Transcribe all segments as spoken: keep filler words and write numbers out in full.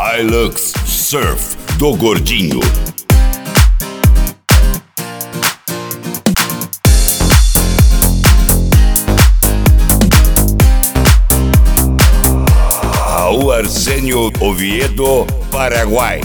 Hilux Surf do Gordinho. Raul Arsenio Oviedo, Paraguai.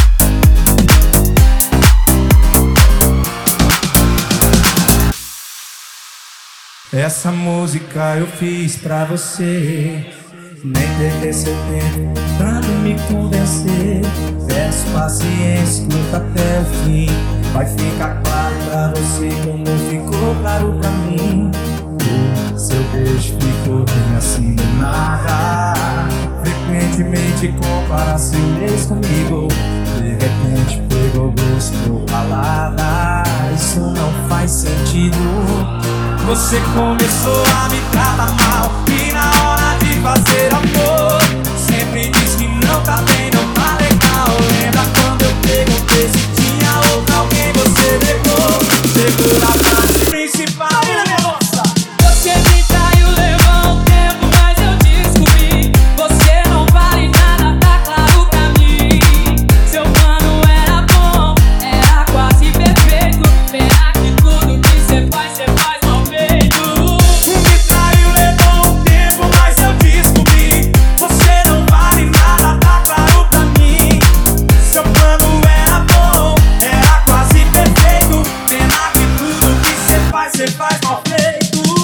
Essa música eu fiz pra você, nem perder seu tempo tentando me convencer. Peço paciência, escuta até o fim. Vai ficar claro pra você como ficou claro pra mim. O seu beijo ficou bem assim do nada. Frequentemente compara seu ex comigo. De repente pegou gosto por palavra. Isso não faz sentido. Você começou a me tratar mal e na hora de fazer amor sempre diz que não tá bem, não tá legal. Lembra quando eu perguntei se tinha outra alguém você negou? Chegou na parte principal. Você me traiu, levou um tempo, mas eu descobri. Você não vale nada, tá claro pra mim. Seu plano era bom, era quase perfeito. Pena que tudo que cê faz, cê faz mal feito. Me traiu, levou um tempo, mas eu descobri. Você não vale nada, tá claro pra mim. Seu plano era bom, era quase perfeito. Pena que tudo que cê faz, cê faz mal feito.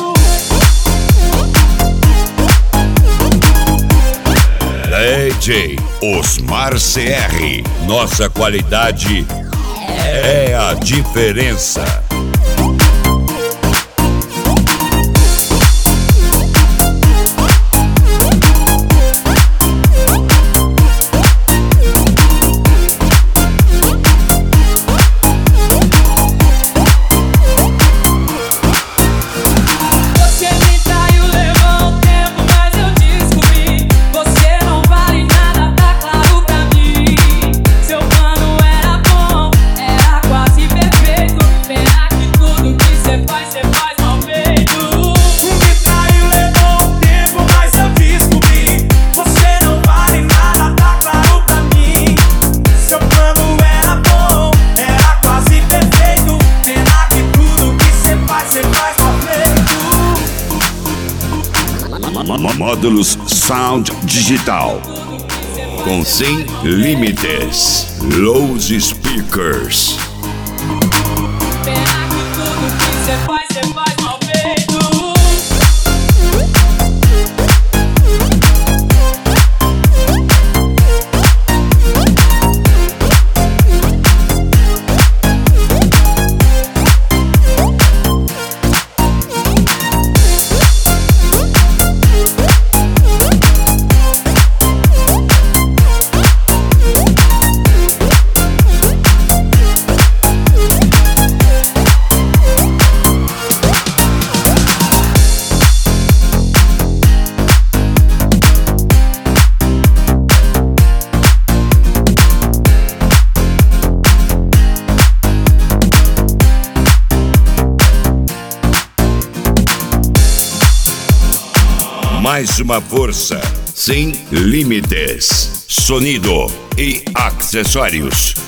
D J Osmar C R. Nossa qualidade é a diferença. Você me traiu, levou um tempo, mas eu descobri. Você não vale nada, tá claro pra mim. Seu plano era bom, era quase perfeito. Pena que tudo que cê faz, cê faz mal feito. Me traiu, levou um tempo, mas eu descobri. Você não vale nada, tá claro pra mim. Seu plano era bom, era quase perfeito. Pena que tudo que cê faz, cê faz mal feito. Módulos Sound Digital com Sem Limites, Low Speakers. Pena que tudo que cê faz, cê faz mal feito. Mais uma força, Sem Limites, sonido e acessórios.